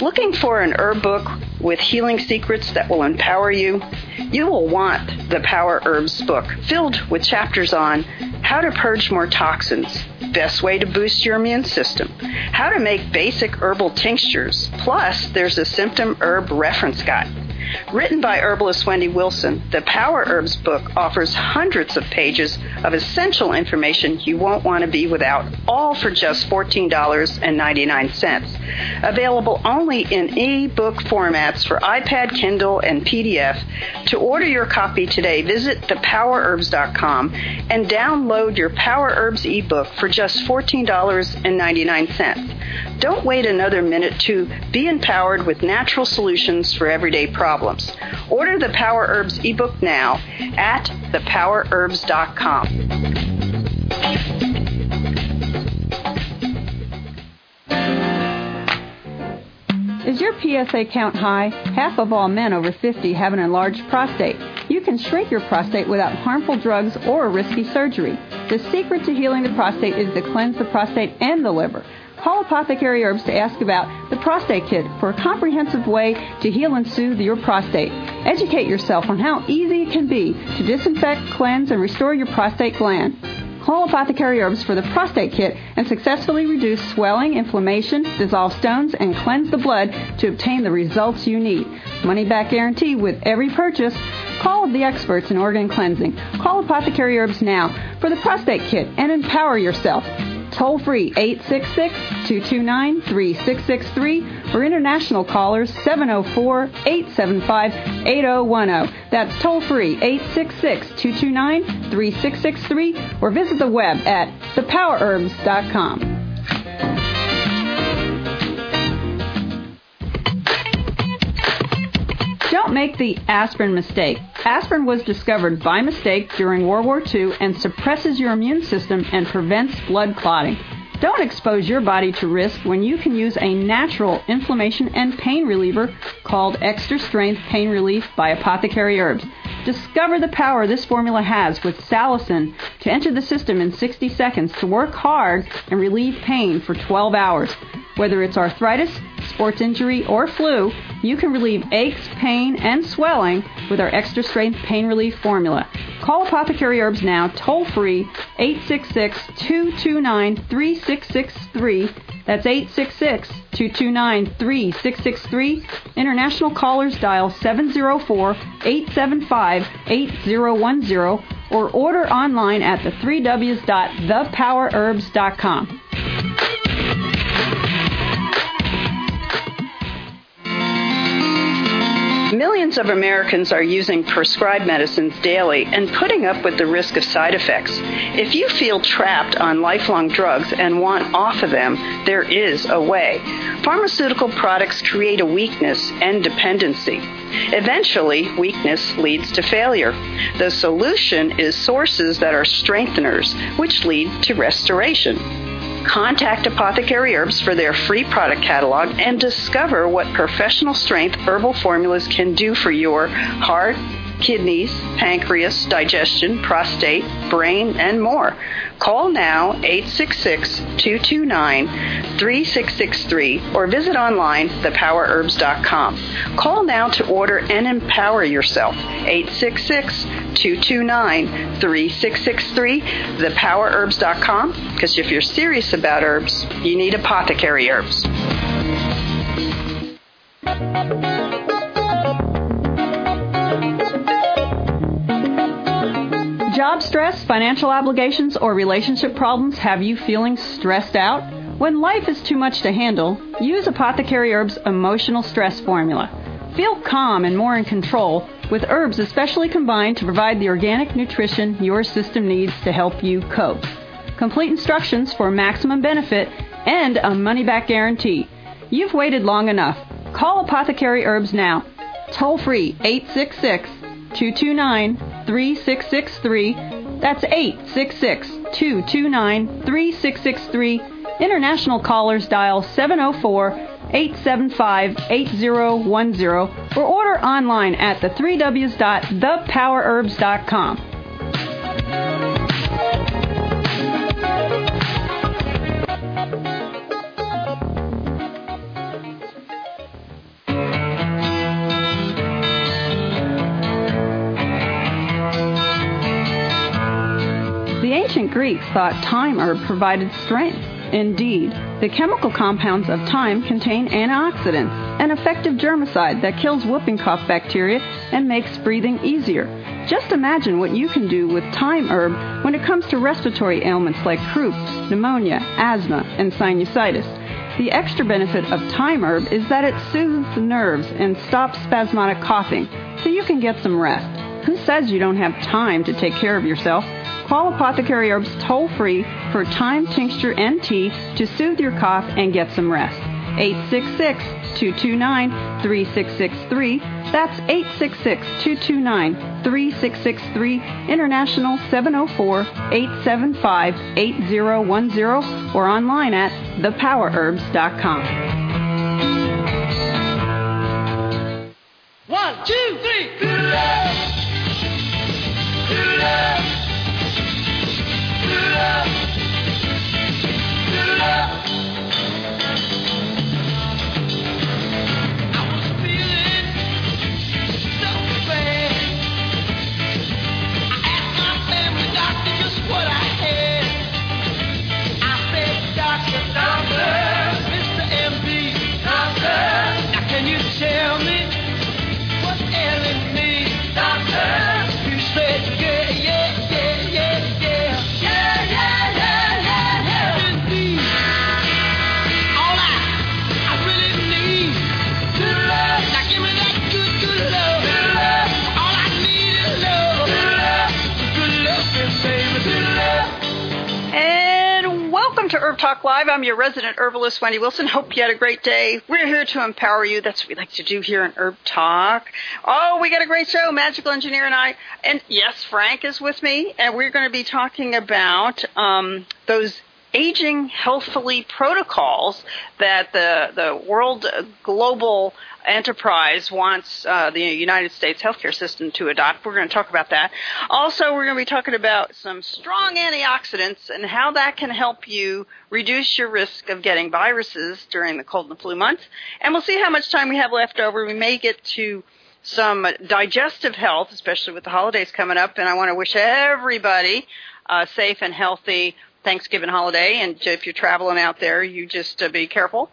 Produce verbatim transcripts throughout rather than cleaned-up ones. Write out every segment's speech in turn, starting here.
Looking for an herb book with healing secrets that will empower you? You will want the Power Herbs book, filled with chapters on how to purge more toxins, best way to boost your immune system, how to make basic herbal tinctures, plus there's a symptom herb reference guide. Written by herbalist Wendy Wilson, the Power Herbs book offers hundreds of pages of essential information you won't want to be without, all for just fourteen dollars and ninety-nine cents. Available only in e-book formats for iPad, Kindle, and P D F. To order your copy today, visit the power herbs dot com and download your Power Herbs ebook for just fourteen dollars and ninety-nine cents. Don't wait another minute to be empowered with natural solutions for everyday problems. Order the Power Herbs ebook now at the power herbs dot com. Is your P S A count high? Half of all men over fifty have an enlarged prostate. You can shrink your prostate without harmful drugs or risky surgery. The secret to healing the prostate is to cleanse the prostate and the liver. Call Apothecary Herbs to ask about the Prostate Kit for a comprehensive way to heal and soothe your prostate. Educate yourself on how easy it can be to disinfect, cleanse, and restore your prostate gland. Call Apothecary Herbs for the Prostate Kit and successfully reduce swelling, inflammation, dissolve stones, and cleanse the blood to obtain the results you need. Money back guarantee with every purchase. Call the experts in organ cleansing. Call Apothecary Herbs now for the Prostate Kit and empower yourself. Toll free eight six six, two two nine, three six six three or international callers seven oh four, eight seven five, eight oh one oh. That's toll free eight six six, two two nine, three six six three or visit the web at the power herbs dot com. Don't make the aspirin mistake. Aspirin was discovered by mistake during World War Two and suppresses your immune system and prevents blood clotting. Don't expose your body to risk when you can use a natural inflammation and pain reliever called Extra Strength Pain Relief by Apothecary Herbs. Discover the power this formula has with salicin to enter the system in sixty seconds to work hard and relieve pain for twelve hours. Whether it's arthritis, sports injury, or flu, you can relieve aches, pain, and swelling with our Extra Strength Pain Relief formula. Call Apothecary Herbs now, toll-free, eight six six, two two nine, three six six three. That's eight six six, two two nine, three six six three. International callers dial seven oh four, eight seven five, eight oh one oh or order online at the three w's dot the power herbs dot com. Millions of Americans are using prescribed medicines daily and putting up with the risk of side effects. If you feel trapped on lifelong drugs and want off of them, there is a way. Pharmaceutical products create a weakness and dependency. Eventually, weakness leads to failure. The solution is sources that are strengtheners, which lead to restoration. Contact Apothecary Herbs for their free product catalog and discover what professional strength herbal formulas can do for your heart, kidneys, pancreas, digestion, prostate, brain, and more. Call now eight six six, two two nine, three six six three or visit online the power herbs dot com. Call now to order and empower yourself. eight six six, two two nine, three six six three, the power herbs dot com, because if you're serious about herbs, you need Apothecary Herbs. Job stress, financial obligations, or relationship problems have you feeling stressed out? When life is too much to handle, use Apothecary Herbs' emotional stress formula. Feel calm and more in control with herbs especially combined to provide the organic nutrition your system needs to help you cope. Complete instructions for maximum benefit and a money-back guarantee. You've waited long enough. Call Apothecary Herbs now. Toll free eight six six, two two nine, three six six three. That's eight six six, two two nine, three six six three. International callers dial seven oh four, eight seven five, eight oh one oh or order online at the three w's dot the power herbs dot com. ancient Greeks thought thyme herb provided strength. Indeed, the chemical compounds of thyme contain antioxidants, an effective germicide that kills whooping cough bacteria and makes breathing easier. Just imagine what you can do with thyme herb when it comes to respiratory ailments like croup, pneumonia, asthma, and sinusitis. The extra benefit of thyme herb is that it soothes the nerves and stops spasmodic coughing, so you can get some rest. Who says you don't have time to take care of yourself? Call Apothecary Herbs toll-free for thyme tincture and tea to soothe your cough and get some rest. eight six six, two two nine, three six six three. That's eight six six, two two nine, three six six three. International seven oh four, eight seven five, eight oh one oh or online at the power herbs dot com. One, two, three. Good love. Good love. Good love. Good love. I was feeling so bad. I asked my family doctor just what I had. I said, Doctor, Doctor, Mister M D, Doctor, now can you tell me what's ailing me, Doctor? You said, yeah, yeah, yeah, yeah, yeah. Yeah, yeah, yeah, yeah, yeah. Indeed. All I, I really need. Good love. Now give me that good, good love. Good love. All I need is love. Good love. Good love, baby. Good love. And welcome to Herb Talk Live. I'm your resident herbalist, Wendy Wilson. Hope you had a great day. We're here to empower you. That's what we like to do here in Herb Talk. Oh, we got a great show. Magical Engineer and I. And yes, Frank is with me. And we're going to be talking about um, those aging healthfully protocols that the, the world global enterprise wants uh, the United States healthcare system to adopt. We're going to talk about that. Also, we're going to be talking about some strong antioxidants and how that can help you reduce your risk of getting viruses during the cold and flu months. And we'll see how much time we have left over. We may get to some digestive health, especially with the holidays coming up. And I want to wish everybody a safe and healthy Thanksgiving holiday. And if you're traveling out there, you just uh, be careful.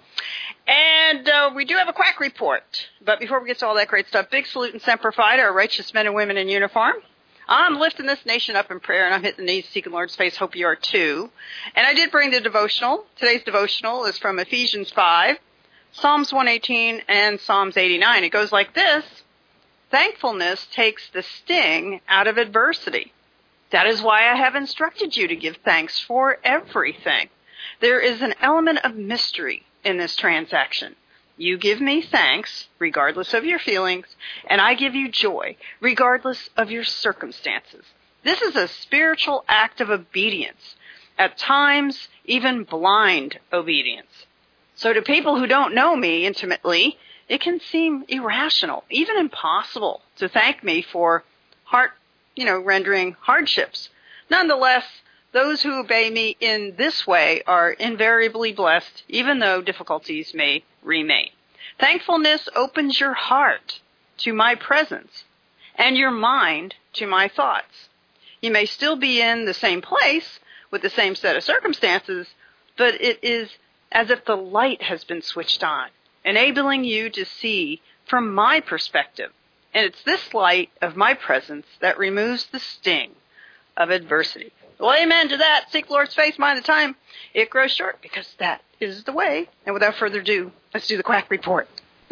And uh, we do have a quack report. But before we get to all that great stuff, big salute and semper fi to our righteous men and women in uniform. I'm lifting this nation up in prayer, and I'm hitting the knees, seeking Lord's face. Hope you are too. And I did bring the devotional. Today's devotional is from Ephesians five, Psalms one eighteen, and Psalms eighty-nine. It goes like this. Thankfulness takes the sting out of adversity. That is why I have instructed you to give thanks for everything. There is an element of mystery in this transaction. You give me thanks, regardless of your feelings, and I give you joy, regardless of your circumstances. This is a spiritual act of obedience, at times even blind obedience. So to people who don't know me intimately, it can seem irrational, even impossible, to thank me for heart, you know, rendering hardships. Nonetheless, those who obey me in this way are invariably blessed, even though difficulties may remain. Thankfulness opens your heart to my presence and your mind to my thoughts. You may still be in the same place with the same set of circumstances, but it is as if the light has been switched on, enabling you to see from my perspective. And it's this light of my presence that removes the sting of adversity. Well, amen to that. Seek Lord's face, mind the time. It grows short because that is the way. And without further ado, let's do the quack report.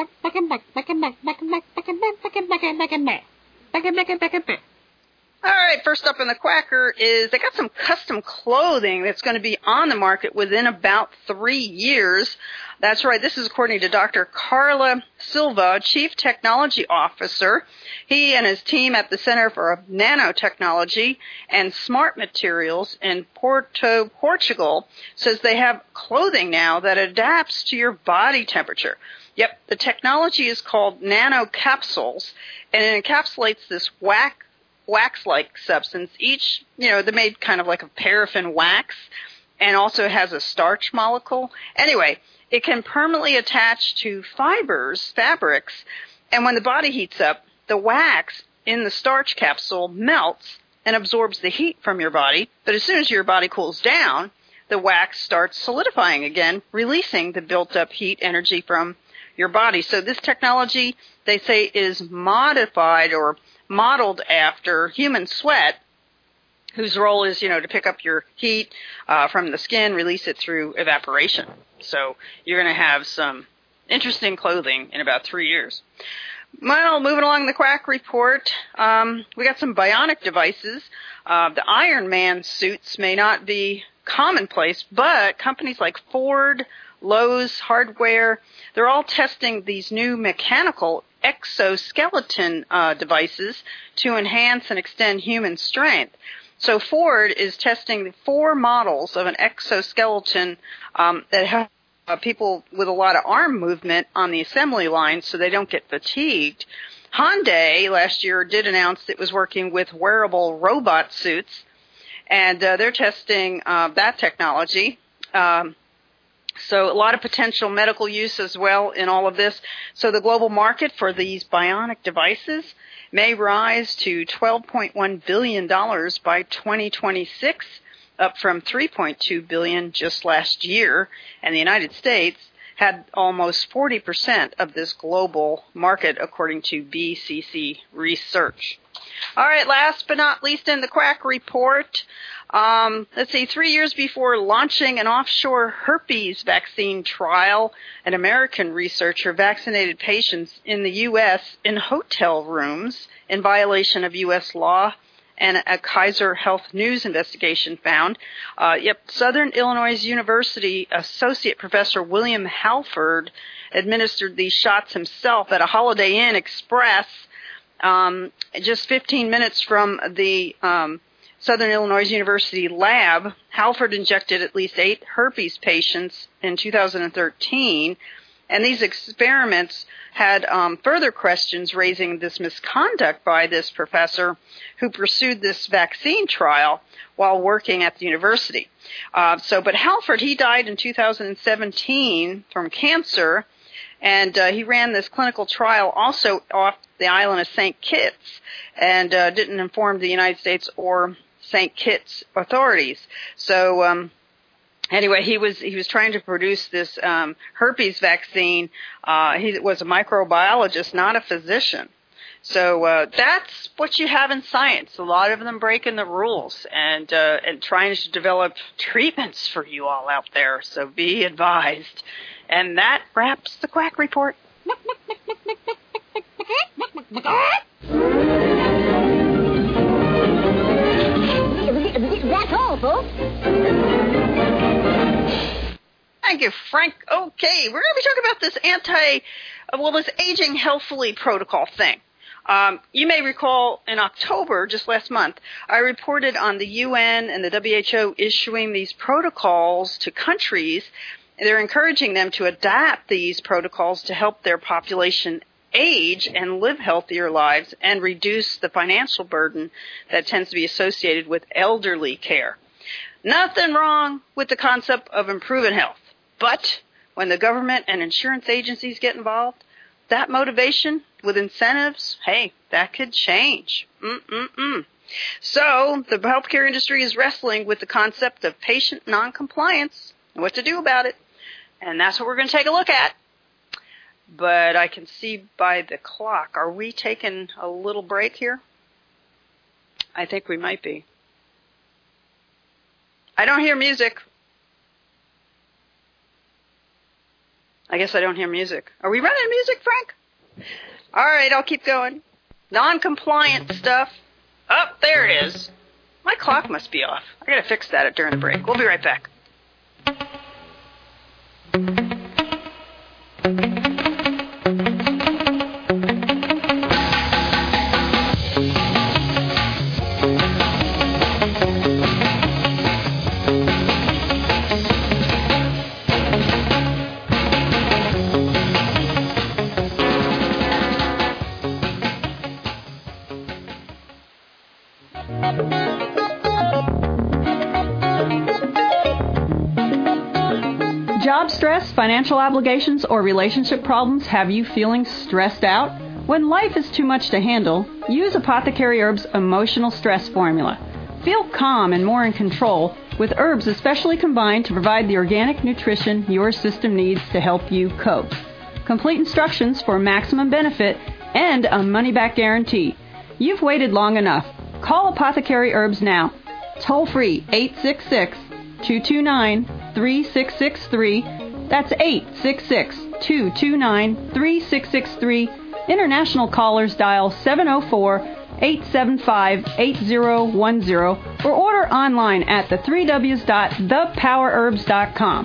All right, first up in the quacker is they got some custom clothing that's going to be on the market within about three years. That's right. This is according to Doctor Carla Silva, Chief Technology Officer. He and his team at the Center for Nanotechnology and Smart Materials in Porto, Portugal, says they have clothing now that adapts to your body temperature. Yep, the technology is called nanocapsules, and it encapsulates this wax wax-like substance. Each, you know, they're made kind of like a paraffin wax and also has a starch molecule. Anyway, it can permanently attach to fibers, fabrics, and when the body heats up, the wax in the starch capsule melts and absorbs the heat from your body. But as soon as your body cools down, the wax starts solidifying again, releasing the built-up heat energy from your body. So this technology, they say, is modified or modeled after human sweat, whose role is, you know, to pick up your heat uh, from the skin, release it through evaporation. So you're going to have some interesting clothing in about three years. Well, moving along the Quack Report, um, we got some bionic devices. Uh, the Iron Man suits may not be commonplace, but companies like Ford, Lowe's Hardware, they're all testing these new mechanical exoskeleton uh, devices to enhance and extend human strength. So Ford is testing four models of an exoskeleton um, that have uh, people with a lot of arm movement on the assembly line so they don't get fatigued. Hyundai last year did announce it was working with wearable robot suits, and uh, they're testing uh, that technology. Um, so a lot of potential medical use as well in all of this. So the global market for these bionic devices may rise to twelve point one billion dollars by twenty twenty-six, up from three point two billion dollars just last year. And the United States had almost forty percent of this global market, according to B C C Research. All right, last but not least in the Quack Report, um, let's see, three years before launching an offshore herpes vaccine trial, an American researcher vaccinated patients in the U S in hotel rooms in violation of U S law, and a Kaiser Health News investigation found. Uh, yep, Southern Illinois University Associate Professor William Halford administered these shots himself at a Holiday Inn Express um, just fifteen minutes from the um, Southern Illinois University lab. Halford injected at least eight herpes patients in two thousand thirteen, and these experiments had um, further questions raising this misconduct by this professor who pursued this vaccine trial while working at the university. Uh, so, but Halford, he died in two thousand seventeen from cancer, and uh, he ran this clinical trial also off the island of Saint Kitts, and uh, didn't inform the United States or Saint Kitts authorities. So, um, Anyway, he was he was trying to produce this um, herpes vaccine. Uh, he was a microbiologist, not a physician. So uh, that's what you have in science. A lot of them breaking the rules and uh, and trying to develop treatments for you all out there. So be advised. And that wraps the Quack Report. That's all, folks. Thank you, Frank. Okay, we're going to be talking about this anti, well, this aging healthfully protocol thing. Um, you may recall in October, just last month, I reported on the U N and the W H O issuing these protocols to countries. They're encouraging them to adapt these protocols to help their population age and live healthier lives and reduce the financial burden that tends to be associated with elderly care. Nothing wrong with the concept of improving health. But when the government and insurance agencies get involved, that motivation with incentives, hey, that could change. Mm-mm-mm. So the healthcare industry is wrestling with the concept of patient noncompliance and what to do about it. And that's what we're going to take a look at. But I can see by the clock, are we taking a little break here? I think we might be. I don't hear music. I guess I don't hear music. Are we running music, Frank? All right, I'll keep going. Non-compliant stuff. Oh, there it is. My clock must be off. I got to fix that during the break. We'll be right back. Job stress, financial obligations, or relationship problems have you feeling stressed out? When life is too much to handle, use Apothecary Herbs Emotional Stress Formula. Feel calm and more in control with herbs especially combined to provide the organic nutrition your system needs to help you cope. Complete instructions for maximum benefit and a money-back guarantee. You've waited long enough. Call Apothecary Herbs now. Toll free eight six six, two two nine, three six six three. That's eight six six, two two nine, three six six three. International callers dial seven oh four, eight seven five, eight oh one oh or order online at the three w's dot the power herbs dot com.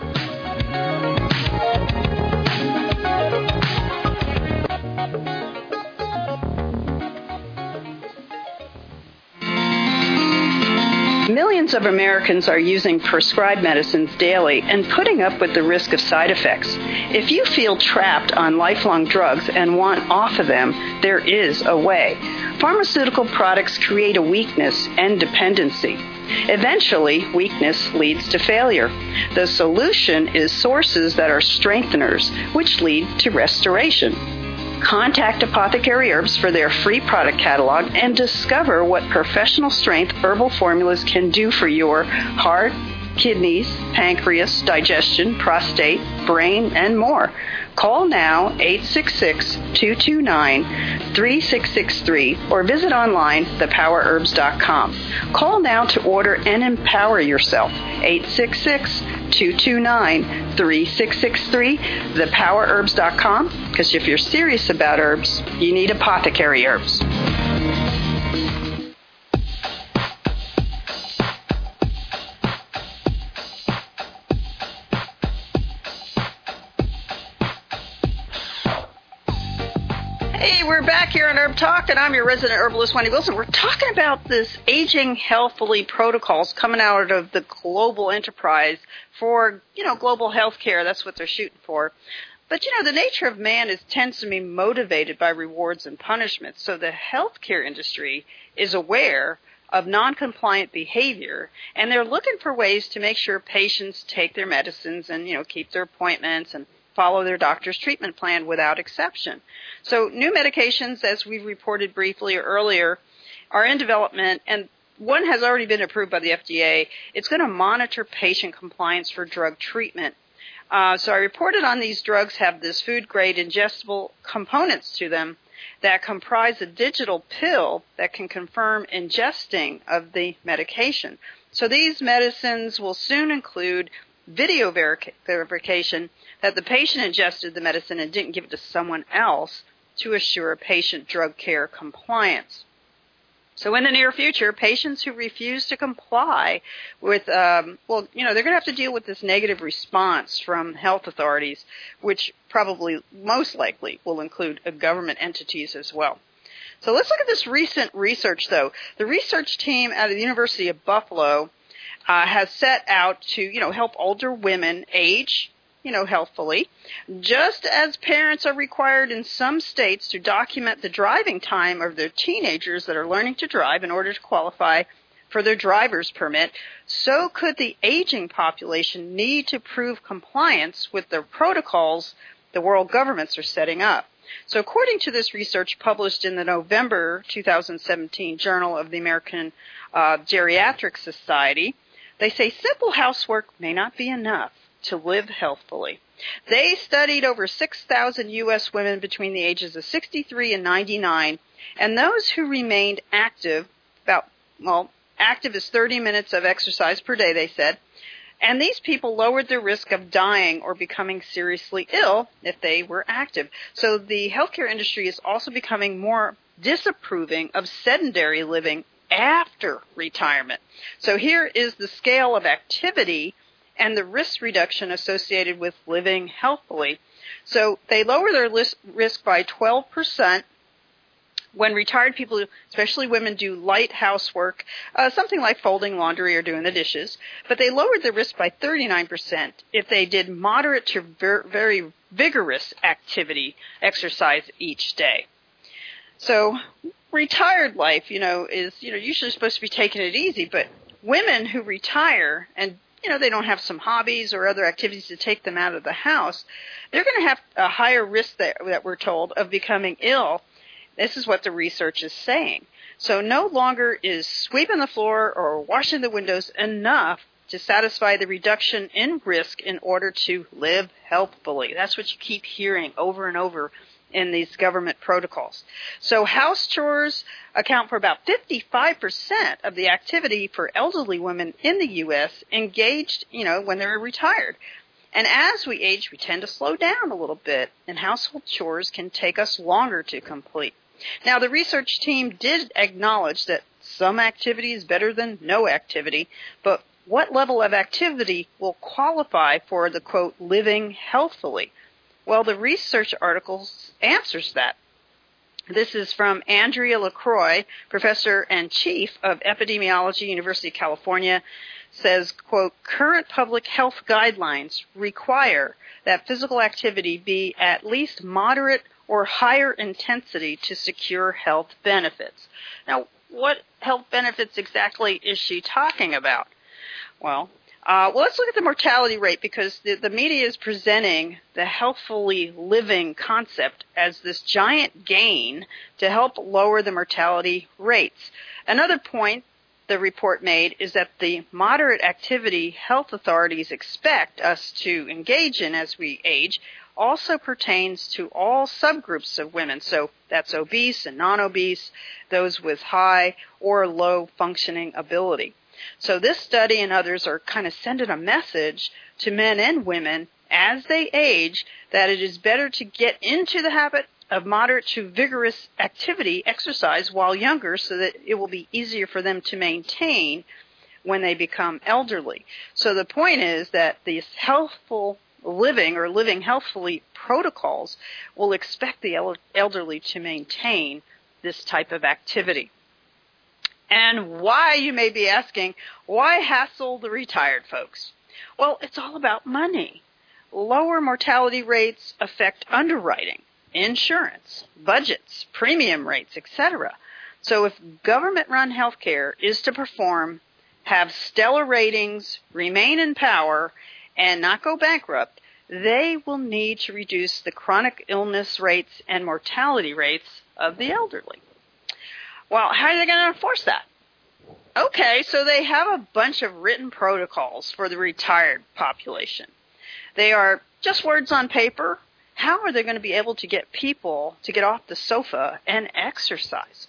Millions of Americans are using prescribed medicines daily and putting up with the risk of side effects. If you feel trapped on lifelong drugs and want off of them, there is a way. Pharmaceutical products create a weakness and dependency. Eventually, weakness leads to failure. The solution is sources that are strengtheners, which lead to restoration. Contact Apothecary Herbs for their free product catalog and discover what professional strength herbal formulas can do for your heart, kidneys, pancreas, digestion, prostate, brain, and more. Call now eight six six, two two nine, three six six three or visit online the power herbs dot com. Call now to order and empower yourself. eight six six, two two nine, three six six three, the power herbs dot com, because if you're serious about herbs, you need Apothecary Herbs. Hey, we're back here on Herb Talk, and I'm your resident herbalist, Wendy Wilson. We're talking about this aging healthfully protocols coming out of the global enterprise for, you know, global health care. That's what they're shooting for. But, you know, the nature of man is tends to be motivated by rewards and punishments. So the healthcare industry is aware of non-compliant behavior, and they're looking for ways to make sure patients take their medicines and, you know, keep their appointments and follow their doctor's treatment plan without exception. So new medications, as we've reported briefly earlier, are in development, and one has already been approved by the F D A. It's going to monitor patient compliance for drug treatment. Uh, so I reported on these drugs have this food-grade ingestible components to them that comprise a digital pill that can confirm ingesting of the medication. So these medicines will soon include video ver- verification that the patient ingested the medicine and didn't give it to someone else to assure patient drug care compliance. So in the near future, patients who refuse to comply with, um, well, you know, they're going to have to deal with this negative response from health authorities, which probably most likely will include uh, government entities as well. So let's look at this recent research, though. The research team out of the University of Buffalo Uh, has set out to, you know, help older women age, you know, healthfully, just as parents are required in some states to document the driving time of their teenagers that are learning to drive in order to qualify for their driver's permit. So could the aging population need to prove compliance with the protocols the world governments are setting up. So according to this research published in the November two thousand seventeen Journal of the American uh, Geriatric Society, they say simple housework may not be enough to live healthfully. They studied over six thousand U S women between the ages of sixty-three and ninety-nine, and those who remained active, about, well, active is thirty minutes of exercise per day, they said, and these people lowered their risk of dying or becoming seriously ill if they were active. So the healthcare industry is also becoming more disapproving of sedentary living after retirement. So here is the scale of activity and the risk reduction associated with living healthfully. So they lower their risk by twelve percent when retired people, especially women, do light housework, uh, something like folding laundry or doing the dishes. But they lowered the risk by thirty-nine percent if they did moderate to ver- very vigorous activity, exercise each day. So retired life, you know, is, you know, usually supposed to be taking it easy, but women who retire and you know, they don't have some hobbies or other activities to take them out of the house, they're going to have a higher risk that, that we're told of becoming ill. This is what the research is saying. So no longer is sweeping the floor or washing the windows enough to satisfy the reduction in risk in order to live healthfully. That's what you keep hearing over and over in these government protocols. So house chores account for about fifty-five percent of the activity for elderly women in the U S engaged, you know, when they're retired. And as we age, we tend to slow down a little bit, and household chores can take us longer to complete. Now, the research team did acknowledge that some activity is better than no activity, but what level of activity will qualify for the, quote, living healthfully? Well, the research article answers that. This is from Andrea LaCroix, professor and chief of epidemiology, University of California, says, quote, current public health guidelines require that physical activity be at least moderate or higher intensity to secure health benefits. Now, what health benefits exactly is she talking about? Well, uh, well, let's look at the mortality rate, because the, the media is presenting the healthfully living concept as this giant gain to help lower the mortality rates. Another point the report made is that the moderate activity health authorities expect us to engage in as we age also pertains to all subgroups of women. So that's obese and non-obese, those with high or low functioning ability. So this study and others are kind of sending a message to men and women as they age that it is better to get into the habit of moderate to vigorous activity, exercise, while younger, so that it will be easier for them to maintain when they become elderly. So the point is that these healthful living or living healthfully protocols will expect the el- elderly to maintain this type of activity. And why, you may be asking, why hassle the retired folks? Well, it's all about money. Lower mortality rates affect underwriting, insurance, budgets, premium rates, et cetera. So if government-run healthcare is to perform, have stellar ratings, remain in power, and not go bankrupt, they will need to reduce the chronic illness rates and mortality rates of the elderly. Well, how are they going to enforce that? Okay, so they have a bunch of written protocols for the retired population. They are just words on paper. How are they going to be able to get people to get off the sofa and exercise?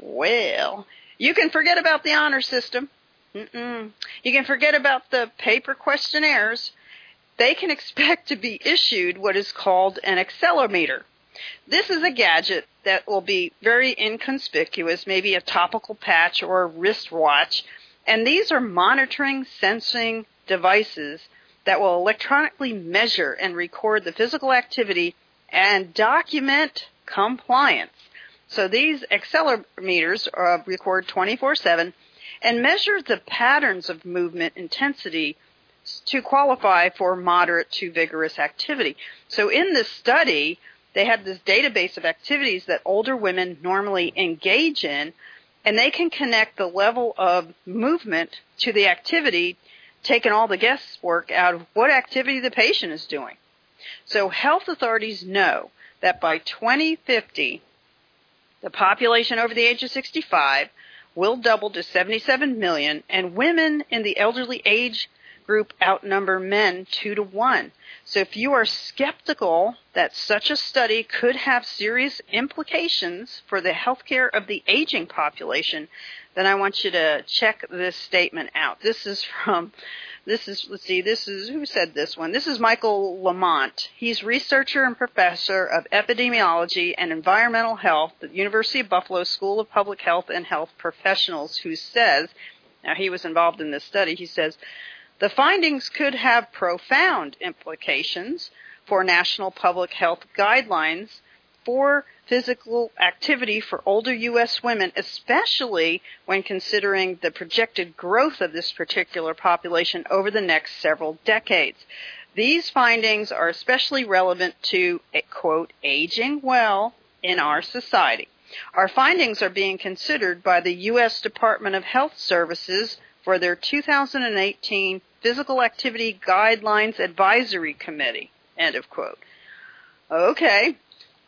Well, you can forget about the honor system. Mm-mm. You can forget about the paper questionnaires. They can expect to be issued what is called an accelerometer. This is a gadget that will be very inconspicuous, maybe a topical patch or a wristwatch, and these are monitoring, sensing devices that will electronically measure and record the physical activity and document compliance. So these accelerometers uh, record twenty-four seven and measure the patterns of movement intensity to qualify for moderate to vigorous activity. So in this study, they have this database of activities that older women normally engage in, and they can connect the level of movement to the activity, taking all the guesswork out of what activity the patient is doing. So health authorities know that by twenty fifty, the population over the age of sixty-five will double to seventy-seven million, and women in the elderly age group outnumber men two to one. So if you are skeptical that such a study could have serious implications for the healthcare of the aging population, then I want you to check this statement out. This is from, this is, let's see, this is, who said this one? This is Michael Lamont. He's researcher and professor of epidemiology and environmental health at the University of Buffalo School of Public Health and Health Professionals, who says, now he was involved in this study, he says, the findings could have profound implications for national public health guidelines for physical activity for older U S women, especially when considering the projected growth of this particular population over the next several decades. These findings are especially relevant to, quote, aging well in our society. Our findings are being considered by the U S Department of Health Services for their two thousand eighteen Physical Activity Guidelines Advisory Committee, end of quote. Okay.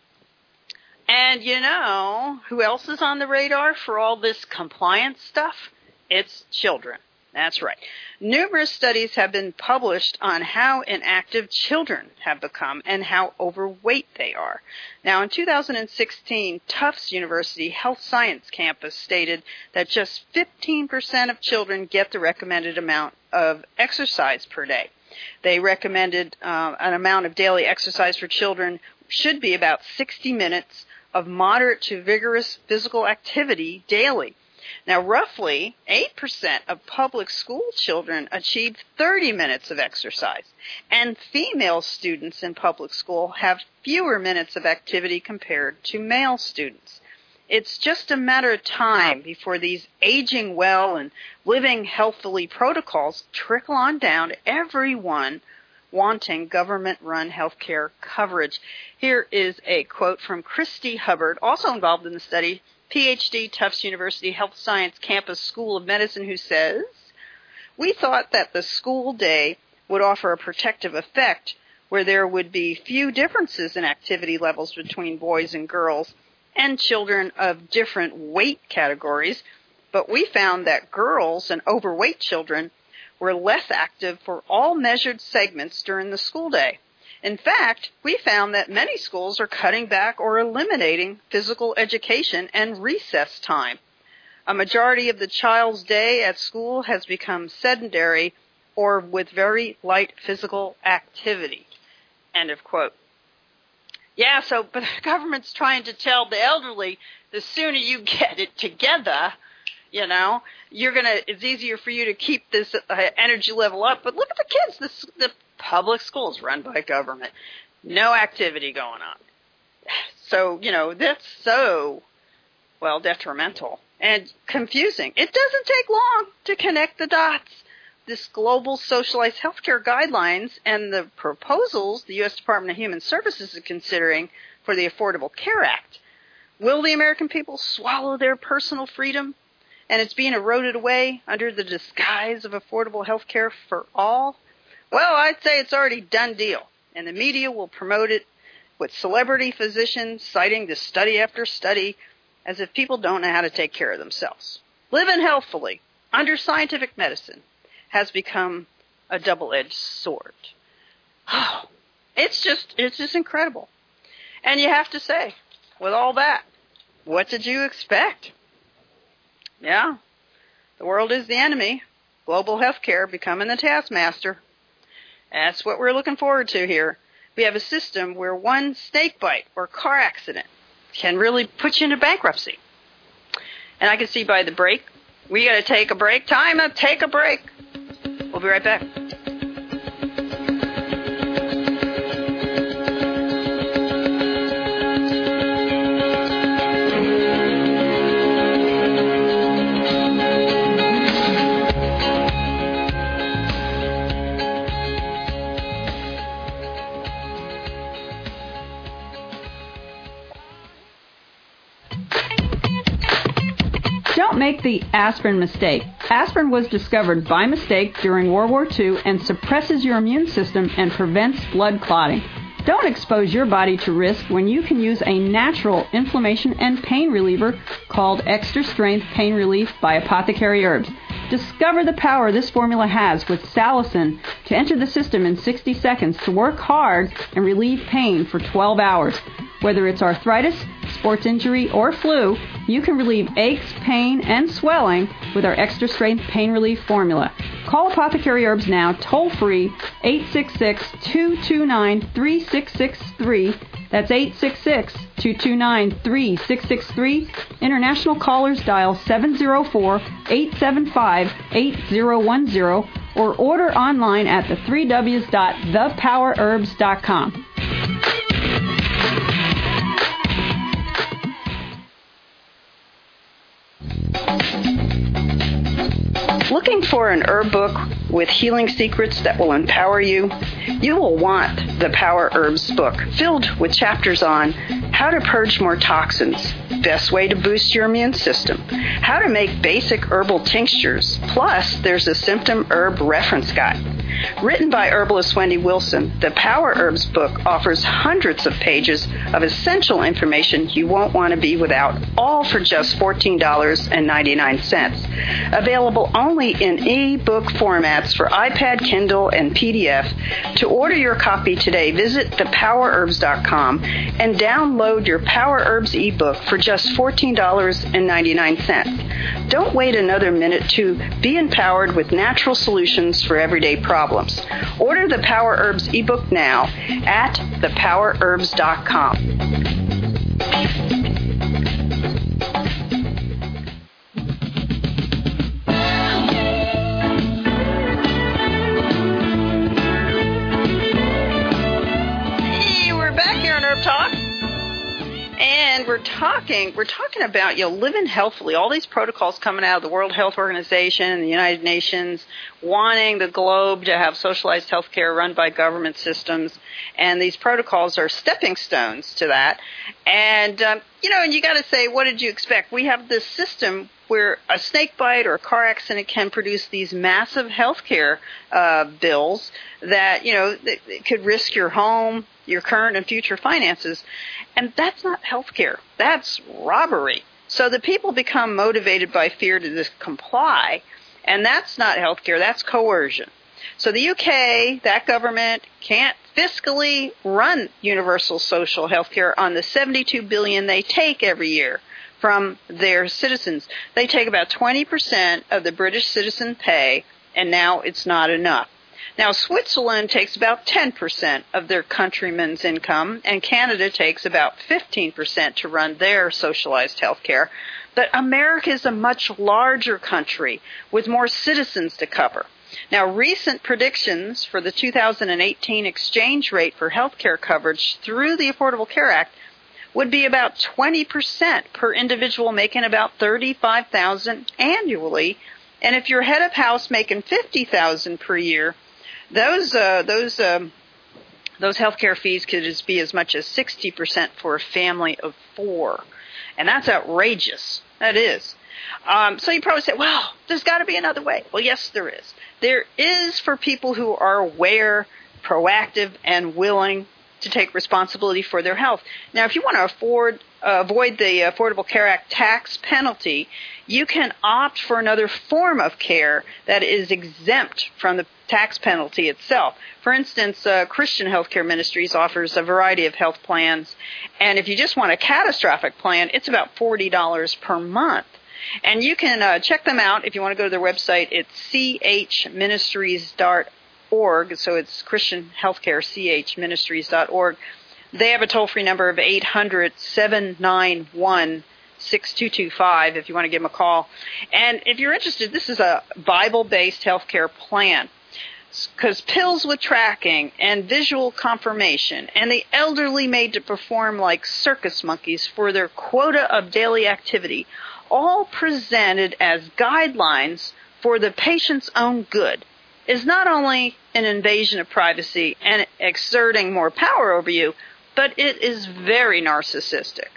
And you know, who else is on the radar for all this compliance stuff? It's children. That's right. Numerous studies have been published on how inactive children have become and how overweight they are. Now, in two thousand sixteen, Tufts University Health Science Campus stated that just fifteen percent of children get the recommended amount of exercise per day. They recommended uh, an amount of daily exercise for children should be about sixty minutes of moderate to vigorous physical activity daily. Now, roughly eight percent of public school children achieve thirty minutes of exercise, and female students in public school have fewer minutes of activity compared to male students. It's just a matter of time before these aging well and living healthily protocols trickle on down to everyone wanting government-run health care coverage. Here is a quote from Christy Hubbard, also involved in the study, P H D, Tufts University Health Science Campus School of Medicine, who says, "We thought that the school day would offer a protective effect where there would be few differences in activity levels between boys and girls and children of different weight categories, but we found that girls and overweight children were less active for all measured segments during the school day. In fact, we found that many schools are cutting back or eliminating physical education and recess time. A majority of the child's day at school has become sedentary or with very light physical activity." End of quote. Yeah, so but the government's trying to tell the elderly, the sooner you get it together, you know, you're gonna. It's easier for you to keep this uh, energy level up. But look at the kids. This, the public schools run by government, no activity going on. So you know that's so well detrimental and confusing. It doesn't take long to connect the dots. This global socialized healthcare guidelines and the proposals the U S Department of Human Services is considering for the Affordable Care Act. Will the American people swallow their personal freedom? And it's being eroded away under the disguise of affordable health care for all? Well, I'd say it's already done deal, and the media will promote it with celebrity physicians citing the study after study as if people don't know how to take care of themselves. Living healthfully under scientific medicine has become a double-edged sword. Oh, it's just, it's just incredible. And you have to say, with all that, what did you expect? Yeah, the world is the enemy. Global healthcare becoming the taskmaster. That's what we're looking forward to here. We have a system where one snake bite or car accident can really put you into bankruptcy. And I can see by the break, we got to take a break. Time to take a break. We'll be right back. Don't make the aspirin mistake. Aspirin was discovered by mistake during World War Two and suppresses your immune system and prevents blood clotting. Don't expose your body to risk when you can use a natural inflammation and pain reliever called Extra Strength Pain Relief by Apothecary Herbs. Discover the power this formula has with salicin to enter the system in sixty seconds to work hard and relieve pain for twelve hours. Whether it's arthritis, sports injury, or flu, you can relieve aches, pain, and swelling with our Extra Strength Pain Relief formula. Call Apothecary Herbs now, toll-free, eight six six, two two nine, three six six three. That's eight six six, two two nine, three six six three. International callers dial seven zero four, eight seven five, eight zero one zero or order online at the three w's dot the power herbs dot com. Looking for an herb book with healing secrets that will empower you? You will want the Power Herbs book, filled with chapters on how to purge more toxins, best way to boost your immune system, how to make basic herbal tinctures, plus there's a symptom herb reference guide. Written by herbalist Wendy Wilson, the Power Herbs book offers hundreds of pages of essential information you won't want to be without, all for just fourteen dollars and ninety-nine cents. Available only in e-book formats for iPad, Kindle, and P D F. To order your copy today, visit the power herbs dot com and download your Power Herbs ebook for just fourteen dollars and ninety-nine cents. Don't wait another minute to be empowered with natural solutions for everyday problems. Order the Power Herbs ebook now at the power herbs dot com. Hey, we're back here on Herb Talk. And we're talking, we're talking about, you know, living healthfully. All these protocols coming out of the World Health Organization and the United Nations, wanting the globe to have socialized health care run by government systems. And these protocols are stepping stones to that. And, um, you know, and you got to say, what did you expect? We have this system where a snake bite or a car accident can produce these massive health care uh, bills that, you know, that, that could risk your home, your current and future finances. And that's not health care. That's robbery. So the people become motivated by fear to just comply. And that's not health care. That's coercion. So the U K, that government, can't fiscally run universal social health care on the seventy-two billion dollars they take every year from their citizens. They take about twenty percent of the British citizen pay, and now it's not enough. Now, Switzerland takes about ten percent of their countrymen's income, and Canada takes about fifteen percent to run their socialized health care. But America is a much larger country with more citizens to cover. Now, recent predictions for the two thousand eighteen exchange rate for health care coverage through the Affordable Care Act would be about twenty percent per individual, making about thirty-five thousand dollars annually. And if you're head of house making fifty thousand dollars per year, Those uh, those um, those healthcare fees could just be as much as sixty percent for a family of four, and that's outrageous. That is. Um, so you probably say, "Well, there's got to be another way." Well, yes, there is. There is for people who are aware, proactive, and willing to take responsibility for their health. Now, if you want to afford uh, avoid the Affordable Care Act tax penalty, you can opt for another form of care that is exempt from the tax penalty itself. For instance, uh, Christian Healthcare Ministries offers a variety of health plans, and if you just want a catastrophic plan, it's about forty dollars per month. And you can uh, check them out if you want to go to their website. It's c h ministries dot org, so it's Christian Healthcare, c h ministries dot org. They have a toll-free number of eight hundred, seven nine one, six two two five if you want to give them a call. And if you're interested, this is a Bible-based healthcare plan, because pills with tracking and visual confirmation and the elderly made to perform like circus monkeys for their quota of daily activity, all presented as guidelines for the patient's own good, is not only an invasion of privacy and exerting more power over you, but it is very narcissistic.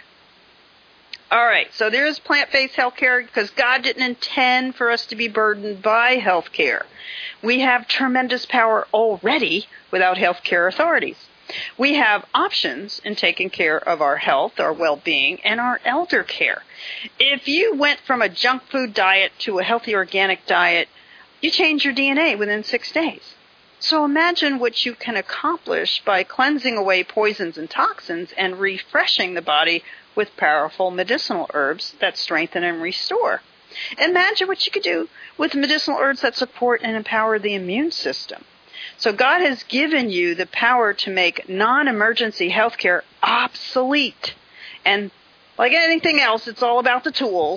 All right, so there is plant-based health care because God didn't intend for us to be burdened by health care. We have tremendous power already without health care authorities. We have options in taking care of our health, our well-being, and our elder care. If you went from a junk food diet to a healthy organic diet, you change your D N A within six days. So imagine what you can accomplish by cleansing away poisons and toxins and refreshing the body with powerful medicinal herbs that strengthen and restore. Imagine what you could do with medicinal herbs that support and empower the immune system. So God has given you the power to make non-emergency health care obsolete. And like anything else, it's all about the tools.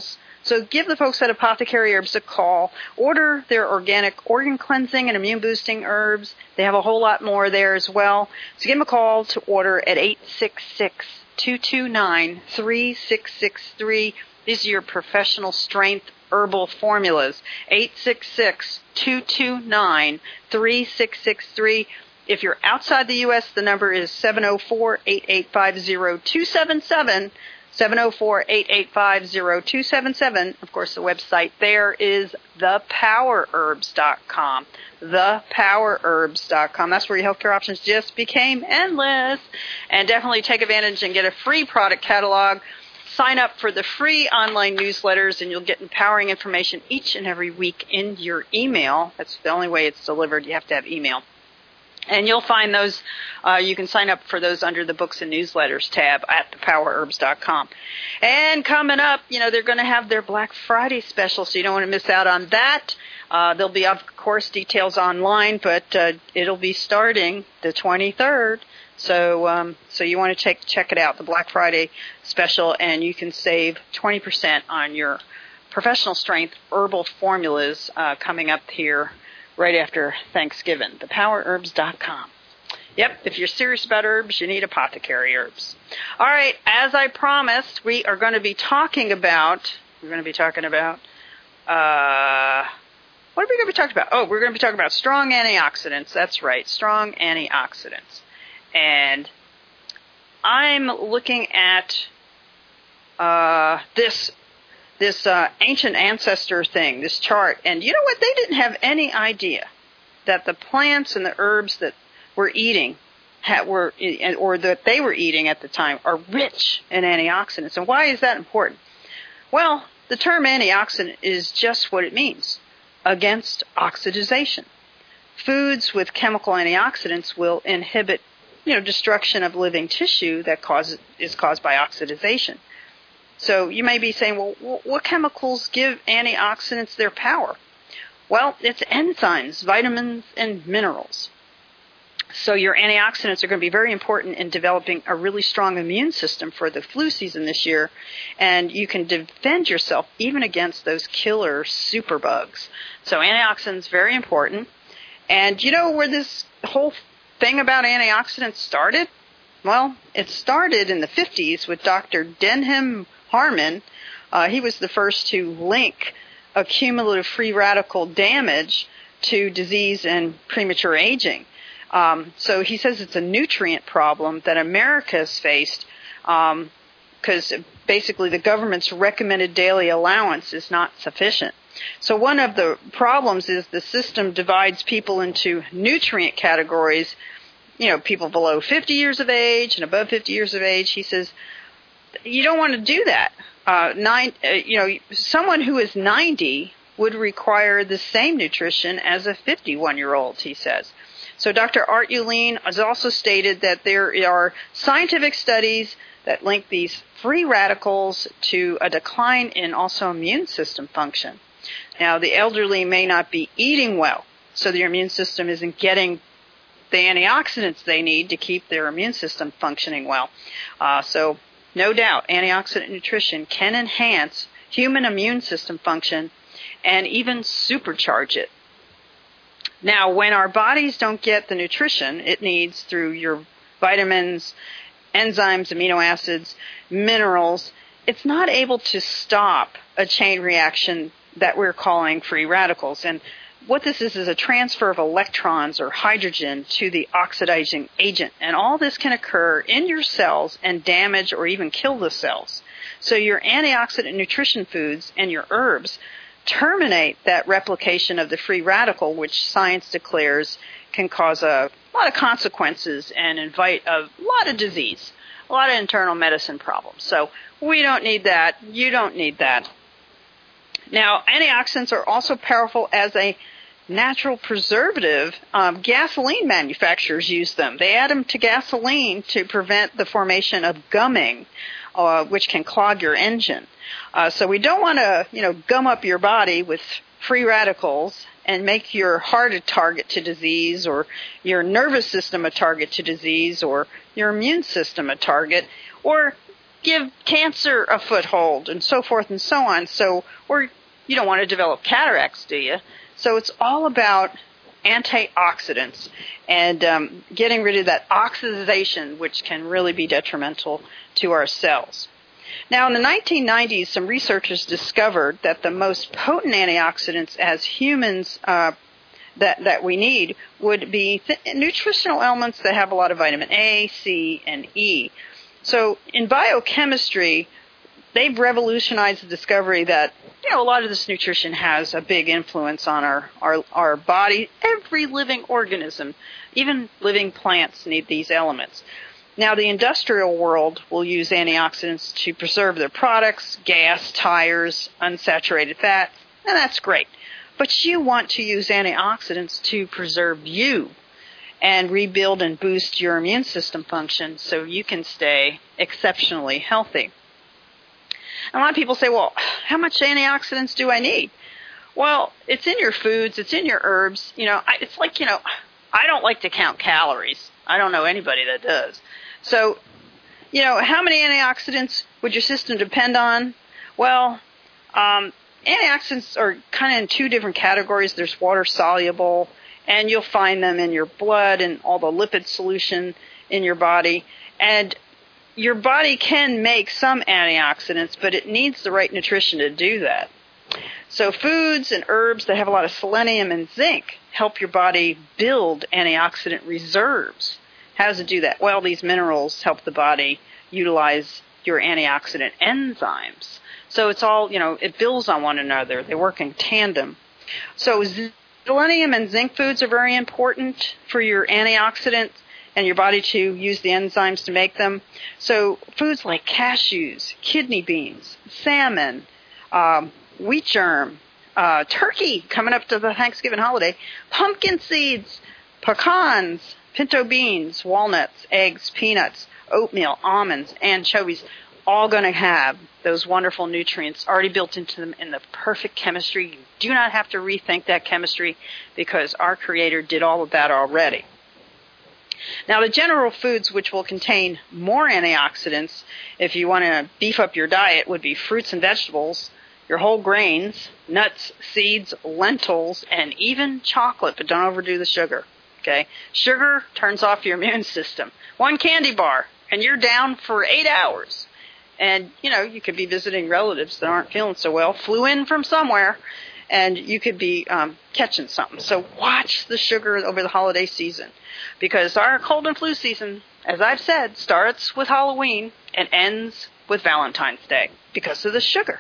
So give the folks at Apothecary Herbs a call. Order their organic organ cleansing and immune boosting herbs. They have a whole lot more there as well. So give them a call to order at eight six six, two two nine, three six six three. These are your professional strength herbal formulas. eight six six, two two nine, three six six three. If you're outside the U S, the number is seven oh four, eight eight five, oh two seven seven. seven oh four, eight eight five, oh two seven seven. Of course, the website there is the power herbs dot com. the power herbs dot com. That's where your healthcare options just became endless. And definitely take advantage and get a free product catalog. Sign up for the free online newsletters, and you'll get empowering information each and every week in your email. That's the only way it's delivered. You have to have email. And you'll find those, uh, you can sign up for those under the Books and Newsletters tab at the power herbs dot com. And coming up, you know, they're going to have their Black Friday special, so you don't want to miss out on that. Uh, there'll be, of course, details online, but uh, it'll be starting the twenty-third. So um, so you want to check, check it out, the Black Friday special, and you can save twenty percent on your professional strength herbal formulas uh, coming up here right after Thanksgiving, the power herbs dot com. Yep, if you're serious about herbs, you need Apothecary Herbs. All right, as I promised, we are going to be talking about, we're going to be talking about, uh, what are we going to be talking about? Oh, we're going to be talking about strong antioxidants. That's right, strong antioxidants. And I'm looking at uh, this this uh, ancient ancestor thing, this chart. And you know what? They didn't have any idea that the plants and the herbs that we're eating, had, were or that they were eating at the time, are rich in antioxidants. And why is that important? Well, the term antioxidant is just what it means, against oxidization. Foods with chemical antioxidants will inhibit, you know, destruction of living tissue that causes is caused by oxidization. So you may be saying, well, what chemicals give antioxidants their power? Well, it's enzymes, vitamins, and minerals. So your antioxidants are going to be very important in developing a really strong immune system for the flu season this year, and you can defend yourself even against those killer superbugs. So antioxidants, very important. And you know where this whole thing about antioxidants started? Well, it started in the fifties with Doctor Denham Harman. Uh, he was the first to link accumulative free radical damage to disease and premature aging. Um, so he says it's a nutrient problem that America has faced because um, basically the government's recommended daily allowance is not sufficient. So one of the problems is the system divides people into nutrient categories, you know, people below fifty years of age and above fifty years of age. He says, you don't want to do that. Uh, nine, uh, you know, someone who is ninety would require the same nutrition as a fifty-one-year-old, he says. So Doctor Art Uline has also stated that there are scientific studies that link these free radicals to a decline in also immune system function. Now, the elderly may not be eating well, so their immune system isn't getting the antioxidants they need to keep their immune system functioning well. Uh, so, no doubt, antioxidant nutrition can enhance human immune system function and even supercharge it. Now, when our bodies don't get the nutrition it needs through your vitamins, enzymes, amino acids, minerals, it's not able to stop a chain reaction that we're calling free radicals. And what this is is a transfer of electrons or hydrogen to the oxidizing agent. And all this can occur in your cells and damage or even kill the cells. So your antioxidant nutrition foods and your herbs terminate that replication of the free radical, which science declares can cause a lot of consequences and invite a lot of disease, a lot of internal medicine problems. So we don't need that. You don't need that. Now, antioxidants are also powerful as a natural preservative. Um, gasoline manufacturers use them. They add them to gasoline to prevent the formation of gumming, uh, which can clog your engine. Uh, so we don't want to, you know, gum up your body with free radicals and make your heart a target to disease or your nervous system a target to disease or your immune system a target or give cancer a foothold and so forth and so on. So, or you don't want to develop cataracts, do you? So it's all about antioxidants and um, getting rid of that oxidation, which can really be detrimental to our cells. Now, in the nineteen nineties, some researchers discovered that the most potent antioxidants as humans uh, that, that we need would be th- nutritional elements that have a lot of vitamin A, C, and E. So in biochemistry, they've revolutionized the discovery that, you know, a lot of this nutrition has a big influence on our, our, our body. Every living organism, even living plants, need these elements. Now, the industrial world will use antioxidants to preserve their products, gas, tires, unsaturated fat, and that's great. But you want to use antioxidants to preserve you and rebuild and boost your immune system function so you can stay exceptionally healthy. A lot of people say, well, how much antioxidants do I need? Well, it's in your foods, it's in your herbs. You know, I, it's like, you know, I don't like to count calories. I don't know anybody that does. So, you know, how many antioxidants would your system depend on? Well, um, antioxidants are kind of in two different categories. There's water-soluble, and you'll find them in your blood and all the lipid solution in your body. And your body can make some antioxidants, but it needs the right nutrition to do that. So foods and herbs that have a lot of selenium and zinc help your body build antioxidant reserves. How does it do that? Well, these minerals help the body utilize your antioxidant enzymes. So it's all, you know, it builds on one another. They work in tandem. So selenium and zinc foods are very important for your antioxidants and your body to use the enzymes to make them. So foods like cashews, kidney beans, salmon, um, wheat germ, uh, turkey coming up to the Thanksgiving holiday, pumpkin seeds, pecans, pinto beans, walnuts, eggs, peanuts, oatmeal, almonds, anchovies, all going to have those wonderful nutrients already built into them in the perfect chemistry. You do not have to rethink that chemistry because our Creator did all of that already. Now, the general foods which will contain more antioxidants, if you want to beef up your diet, would be fruits and vegetables, your whole grains, nuts, seeds, lentils, and even chocolate, but don't overdo the sugar. Okay, sugar turns off your immune system. One candy bar, and you're down for eight hours. And, you know, you could be visiting relatives that aren't feeling so well, flew in from somewhere, and you could be um, catching something. So watch the sugar over the holiday season, because our cold and flu season, as I've said, starts with Halloween and ends with Valentine's Day because of the sugar.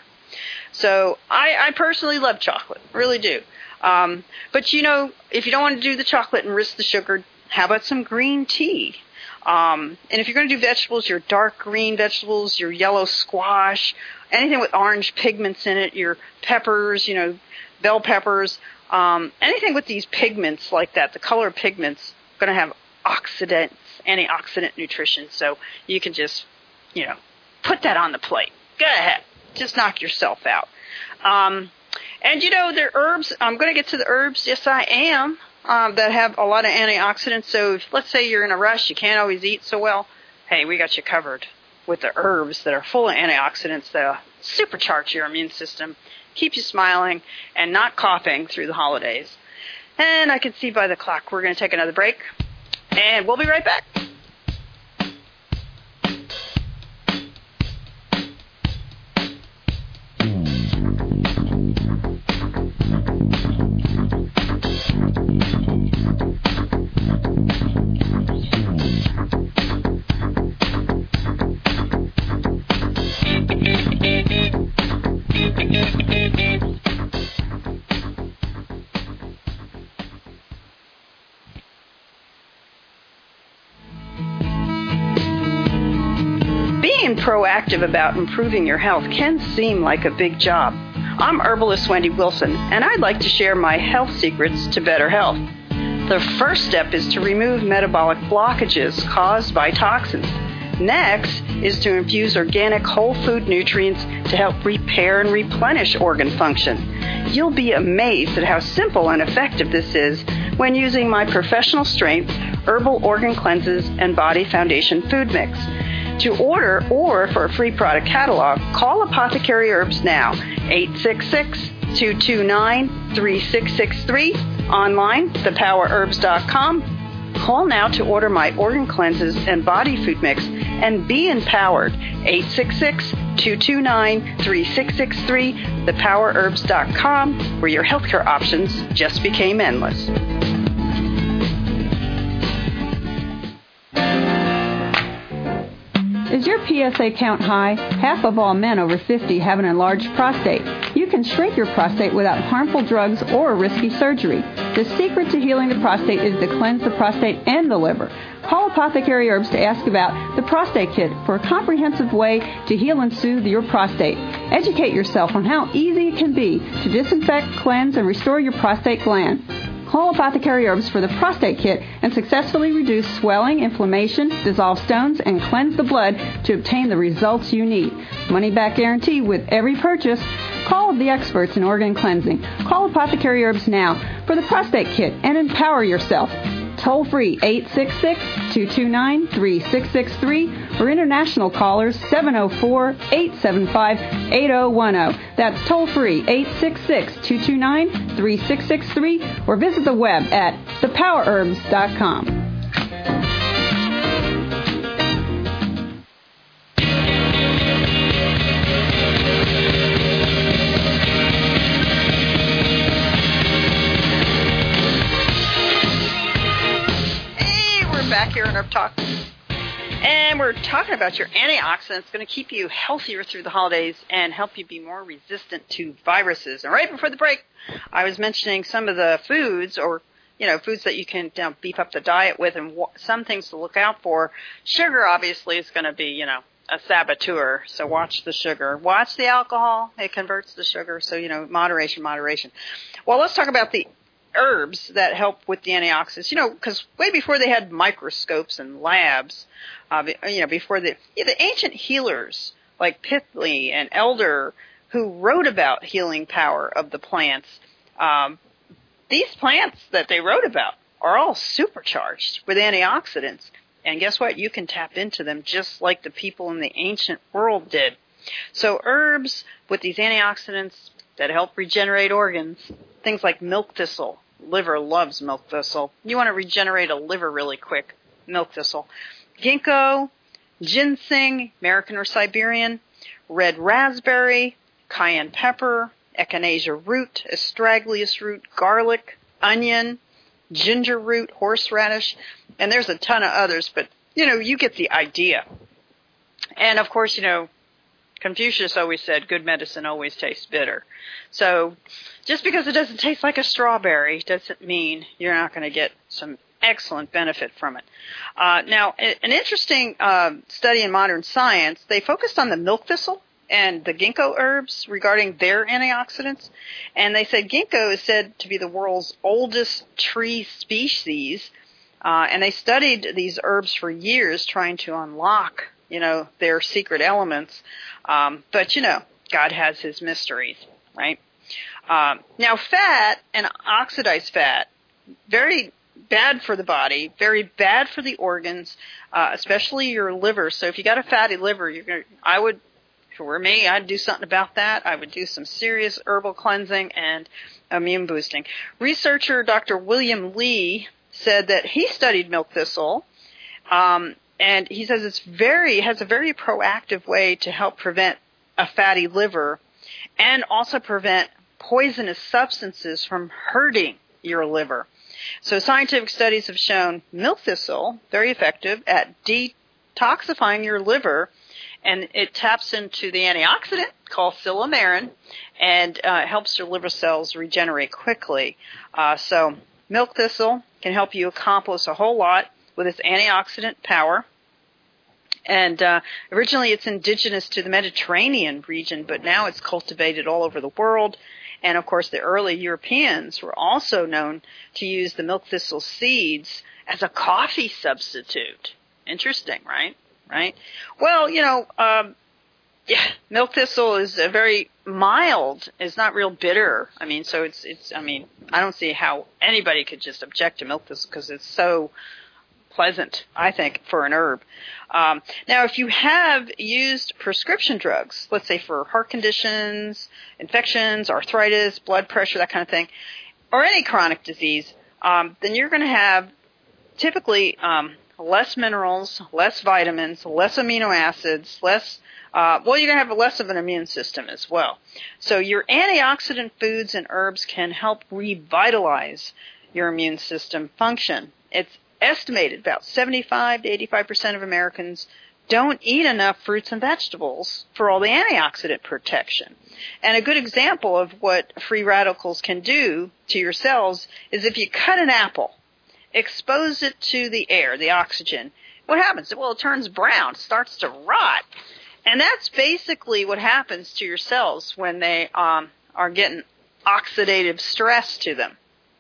So I, I personally love chocolate, really do. Um, but, you know, if you don't want to do the chocolate and risk the sugar, how about some green tea? Um, and if you're going to do vegetables, your dark green vegetables, your yellow squash, anything with orange pigments in it, your peppers, you know, bell peppers, um, anything with these pigments like that, the color pigments, going to have oxidants, antioxidant nutrition. So you can just, you know, put that on the plate. Go ahead. Just knock yourself out. Um, and, you know, the herbs, I'm going to get to the herbs. Yes, I am. Um, that have a lot of antioxidants. So if, let's say you're in a rush, you can't always eat so well. Hey, we got you covered with the herbs that are full of antioxidants that supercharge your immune system, keep you smiling, and not coughing through the holidays. And I can see by the clock we're going to take another break, and we'll be right back. Being proactive about improving your health can seem like a big job. I'm herbalist Wendy Wilson, and I'd like to share my health secrets to better health. The first step is to remove metabolic blockages caused by toxins. Next is to infuse organic whole food nutrients to help repair and replenish organ function. You'll be amazed at how simple and effective this is when using my professional strength herbal organ cleanses and body foundation food mix. To order or for a free product catalog, call Apothecary Herbs now, eight six six, two two nine, three six six three, online, the power herbs dot com. Call now to order my organ cleanses and body food mix and be empowered, eight six six, two two nine, three six six three, the power herbs dot com, where your healthcare options just became endless. Is your P S A count high? Half of all men over fifty have an enlarged prostate. You can shrink your prostate without harmful drugs or risky surgery. The secret to healing the prostate is to cleanse the prostate and the liver. Call Apothecary Herbs to ask about the Prostate Kit for a comprehensive way to heal and soothe your prostate. Educate yourself on how easy it can be to disinfect, cleanse, and restore your prostate gland. Call Apothecary Herbs for the Prostate Kit and successfully reduce swelling, inflammation, dissolve stones, and cleanse the blood to obtain the results you need. Money back guarantee with every purchase. Call the experts in organ cleansing. Call Apothecary Herbs now for the Prostate Kit and empower yourself. Toll free eight six six, two two nine, three six six three or international callers seven oh four, eight seven five, eight oh one oh. That's toll free eight six six, two two nine, three six six three or visit the web at the power herbs dot com. Back here in Herb Talk, and we're talking about your antioxidants. It's going to keep you healthier through the holidays and help you be more resistant to viruses. And right before the break, I was mentioning some of the foods, or you know, foods that you can you know, beef up the diet with, and w- some things to look out for. Sugar, obviously, is going to be you know a saboteur. So watch the sugar, watch the alcohol. It converts the sugar. So you know, moderation, moderation. Well, let's talk about the herbs that help with the antioxidants, you know, because way before they had microscopes and labs, uh, you know, before the, yeah, the ancient healers like Pithley and Elder, who wrote about healing power of the plants, um, these plants that they wrote about are all supercharged with antioxidants. And guess what? You can tap into them just like the people in the ancient world did. So herbs with these antioxidants that help regenerate organs, things like milk thistle. Liver loves milk thistle. You want to regenerate a liver really quick, milk thistle. Ginkgo, ginseng, American or Siberian, red raspberry, cayenne pepper, echinacea root, astragalus root, garlic, onion, ginger root, horseradish, and there's a ton of others, but, you know, you get the idea. And, of course, you know, Confucius always said, good medicine always tastes bitter. So just because it doesn't taste like a strawberry doesn't mean you're not going to get some excellent benefit from it. Uh, now, an interesting uh, study in Modern Science, they focused on the milk thistle and the ginkgo herbs regarding their antioxidants. And they said ginkgo is said to be the world's oldest tree species. Uh, and they studied these herbs for years trying to unlock, you know, their secret elements. Um, but, you know, God has his mysteries, right? Um, now, fat and oxidized fat, very bad for the body, very bad for the organs, uh, especially your liver. So if you got a fatty liver, you're gonna, I would, if it were me, I'd do something about that. I would do some serious herbal cleansing and immune boosting. Researcher Doctor William Lee said that he studied milk thistle, um, and he says it's very has a very proactive way to help prevent a fatty liver and also prevent poisonous substances from hurting your liver. So scientific studies have shown milk thistle very effective at detoxifying your liver, and it taps into the antioxidant called silymarin and uh, helps your liver cells regenerate quickly. Uh, so milk thistle can help you accomplish a whole lot with its antioxidant power. And uh, originally it's indigenous to the Mediterranean region, but now it's cultivated all over the world. And, of course, the early Europeans were also known to use the milk thistle seeds as a coffee substitute. Interesting, right? Right? Well, you know, um, yeah, milk thistle is a very mild. It's not real bitter. I mean, so it's, it's. I mean, I don't see how anybody could just object to milk thistle because it's so pleasant, I think, for an herb. Um, now, if you have used prescription drugs, let's say for heart conditions, infections, arthritis, blood pressure, that kind of thing, or any chronic disease, um, then you're going to have typically um, less minerals, less vitamins, less amino acids, less, uh, well, you're going to have less of an immune system as well. So your antioxidant foods and herbs can help revitalize your immune system function. It's estimated about seventy-five to eighty-five percent of Americans don't eat enough fruits and vegetables for all the antioxidant protection. And a good example of what free radicals can do to your cells is if you cut an apple, expose it to the air, the oxygen, what happens? Well, it turns brown, starts to rot. And that's basically what happens to your cells when they um, are getting oxidative stress to them.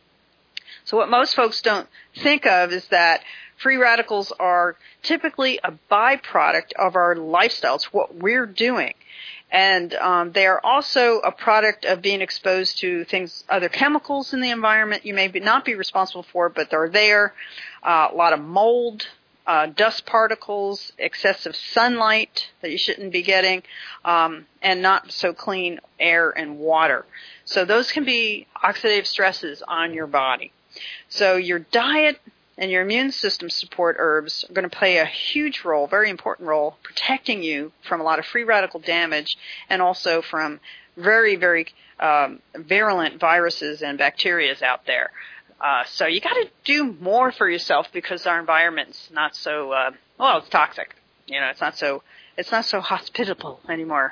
So what most folks don't think of is that free radicals are typically a byproduct of our lifestyles, what we're doing. And um, they are also a product of being exposed to things, other chemicals in the environment you may be, not be responsible for, but they're there. Uh, a lot of mold, uh, dust particles, excessive sunlight that you shouldn't be getting, um, and not so clean air and water. So those can be oxidative stresses on your body. So your diet and your immune system support herbs are going to play a huge role, very important role, protecting you from a lot of free radical damage and also from very, very um, virulent viruses and bacteria out there. Uh, so you got to do more for yourself because our environment's not so, uh, well, it's toxic. You know, it's not so, it's not so hospitable anymore.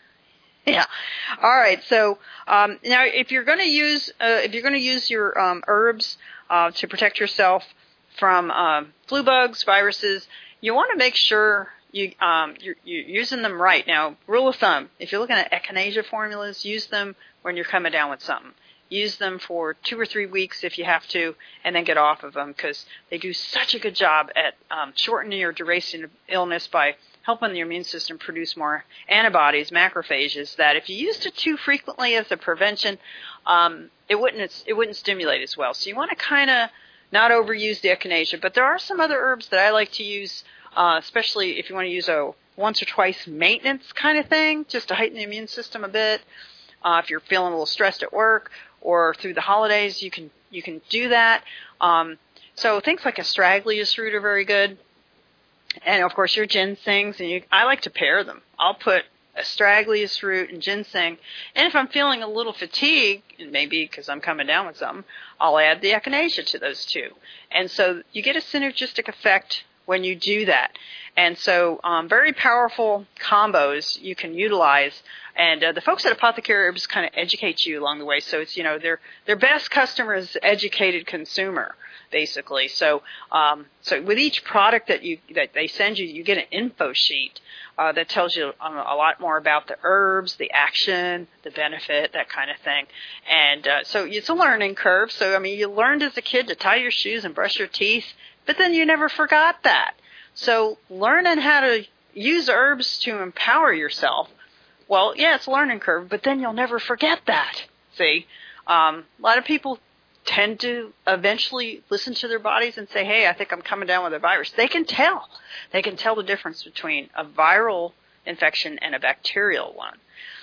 Yeah. All right. So um, now, if you're going to use uh, if you're going to use your um, herbs uh, to protect yourself from um, flu bugs, viruses, you want to make sure you um, you're, you're using them right. Now, rule of thumb: if you're looking at echinacea formulas, use them when you're coming down with something. Use them for two or three weeks if you have to, and then get off of them because they do such a good job at um, shortening your duration of illness by helping the immune system produce more antibodies, macrophages, that if you used it too frequently as a prevention, um, it wouldn't it wouldn't stimulate as well. So you want to kind of not overuse the echinacea. But there are some other herbs that I like to use, uh, especially if you want to use a once or twice maintenance kind of thing, just to heighten the immune system a bit. Uh, if you're feeling a little stressed at work or through the holidays, you can you can do that. Um, so things like astragalus root are very good. And, of course, your ginsengs, and you, I like to pair them. I'll put astragalus root and ginseng. And if I'm feeling a little fatigued, maybe because I'm coming down with something, I'll add the echinacea to those two. And so you get a synergistic effect when you do that. And so um, very powerful combos you can utilize. And uh, the folks at Apothecary Herbs kind of educate you along the way. So it's, you know, their their best customer is educated consumer, basically. So um, so with each product that you that they send you, you get an info sheet uh, that tells you um, a lot more about the herbs, the action, the benefit, that kind of thing. And uh, so it's a learning curve. So, I mean, you learned as a kid to tie your shoes and brush your teeth, but then you never forgot that. So learning how to use herbs to empower yourself, well, yeah, it's a learning curve, but then you'll never forget that, see? Um, a lot of people tend to eventually listen to their bodies and say, hey, I think I'm coming down with a virus. They can tell. They can tell the difference between a viral infection and a bacterial one.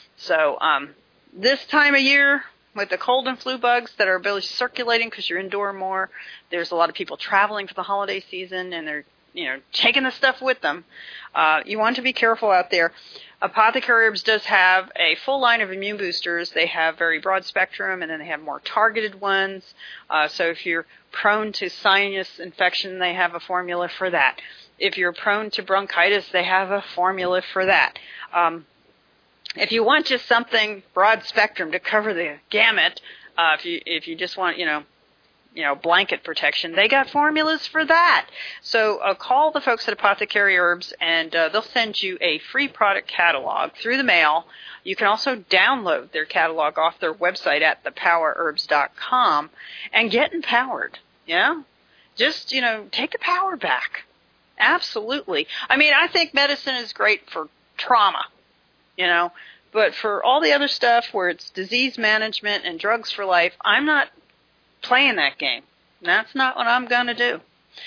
So um, this time of year, with the cold and flu bugs that are really circulating because you're indoor more, there's a lot of people traveling for the holiday season, and they're, you know, taking the stuff with them. Uh, you want to be careful out there. Apothecary Herbs does have a full line of immune boosters. They have very broad spectrum, and then they have more targeted ones. Uh, so if you're prone to sinus infection, they have a formula for that. If you're prone to bronchitis, they have a formula for that. Um, if you want just something broad spectrum to cover the gamut, uh, if you if you just want, you know, you know, blanket protection, they got formulas for that. So uh, call the folks at Apothecary Herbs, and uh, they'll send you a free product catalog through the mail. You can also download their catalog off their website at the power herbs dot com and get empowered. Yeah, just, you know, take the power back. Absolutely. I mean, I think medicine is great for trauma, you know, but for all the other stuff where it's disease management and drugs for life, I'm not playing that game. That's not what I'm going to do.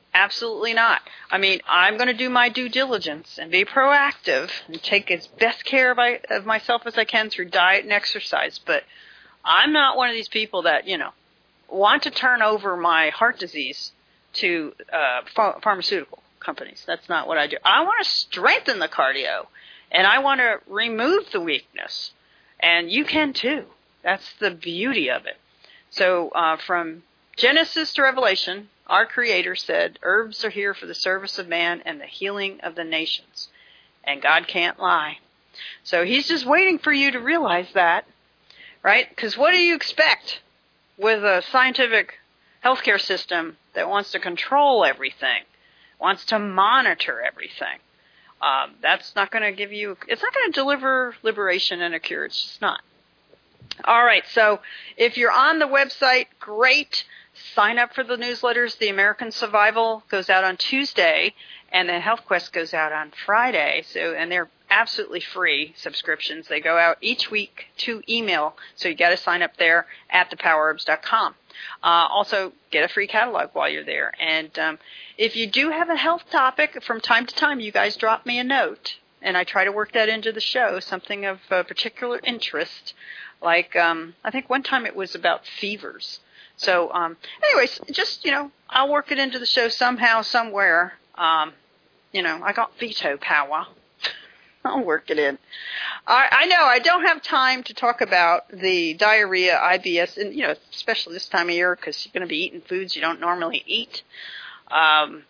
Absolutely not. I mean, I'm going to do my due diligence and be proactive and take as best care of, my, of myself as I can through diet and exercise. But I'm not one of these people that, you know, want to turn over my heart disease to uh, ph- pharmaceutical companies. That's not what I do. I want to strengthen the cardio, and I want to remove the weakness. And you can too. That's the beauty of it. So uh, from Genesis to Revelation, our Creator said, herbs are here for the service of man and the healing of the nations. And God can't lie. So he's just waiting for you to realize that, right? Because what do you expect with a scientific healthcare system that wants to control everything, wants to monitor everything? Um, that's not going to give you, it's not going to deliver liberation and a cure. It's just not. All right, so if you're on the website, great. Sign up for the newsletters. The American Survival goes out on Tuesday, and the Health Quest goes out on Friday. So, and they're absolutely free subscriptions. They go out each week to email, so you got to sign up there at the power herbs dot com. Uh, also, get a free catalog while you're there. And um, if you do have a health topic, from time to time, you guys drop me a note, and I try to work that into the show, something of uh, particular interest. Like, um, I think one time it was about fevers. So, um, anyways, just, you know, I'll work it into the show somehow, somewhere. Um, you know, I got veto power. I'll work it in. I, I know I don't have time to talk about the diarrhea, I B S, and, you know, especially this time of year because you're going to be eating foods you don't normally eat. Um,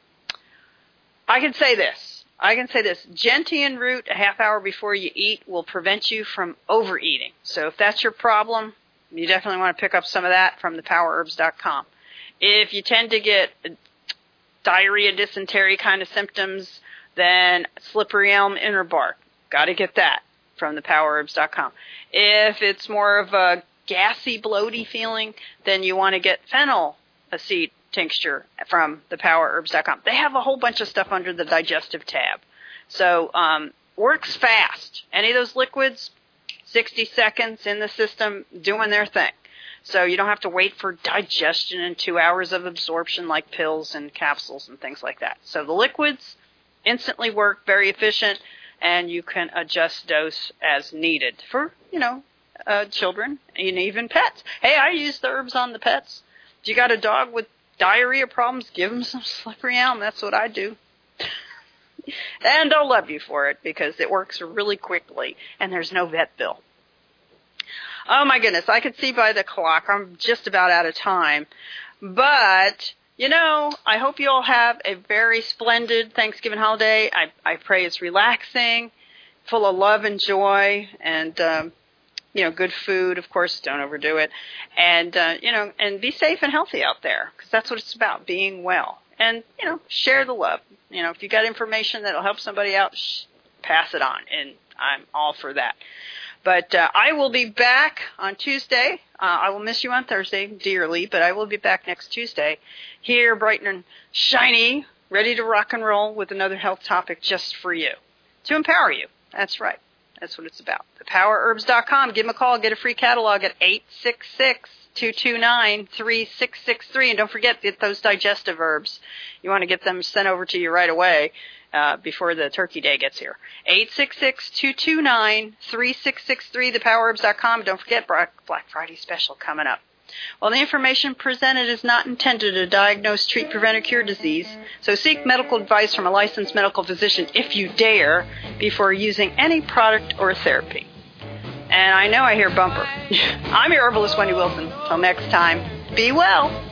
I can say this. I can say this. Gentian root a half hour before you eat will prevent you from overeating. So if that's your problem, you definitely want to pick up some of that from the power herbs dot com. If you tend to get diarrhea, dysentery kind of symptoms, then slippery elm inner bark. Got to get that from the power herbs dot com. If it's more of a gassy, bloaty feeling, then you want to get fennel seed tincture from the power herbs dot com. They have a whole bunch of stuff under the digestive tab. So, um, works fast. Any of those liquids, sixty seconds in the system doing their thing. So you don't have to wait for digestion and two hours of absorption like pills and capsules and things like that. So the liquids instantly work, very efficient, and you can adjust dose as needed for, you know, uh, children and even pets. Hey, I use the herbs on the pets. If you got a dog with diarrhea problems, give them some slippery elm. That's what I do. And I'll love you for it because it works really quickly and there's no vet bill. Oh my goodness, I could see by the clock I'm just about out of time. But, you know, I hope you all have a very splendid Thanksgiving holiday. I, I pray it's relaxing, full of love and joy, and, um, you know, good food, of course, don't overdo it. And, uh, you know, and be safe and healthy out there because that's what it's about, being well. And, you know, share the love. You know, if you got information that'll help somebody out, shh, pass it on. And I'm all for that. But uh, I will be back on Tuesday. Uh, I will miss you on Thursday dearly, but I will be back next Tuesday here, bright and shiny, ready to rock and roll with another health topic just for you, to empower you. That's right. That's what it's about. the power herbs dot com. Give them a call. Get a free catalog at eight six six, two two nine, three six six three. And don't forget, get those digestive herbs. You want to get them sent over to you right away uh, before the turkey day gets here. eight six six, two two nine, three six six three, the power herbs dot com. Don't forget, Black Friday special coming up. Well, the information presented is not intended to diagnose, treat, prevent, or cure disease, so seek medical advice from a licensed medical physician, if you dare, before using any product or therapy. And I know I hear bumper. I'm your herbalist, Wendy Wilson. Till next time, be well.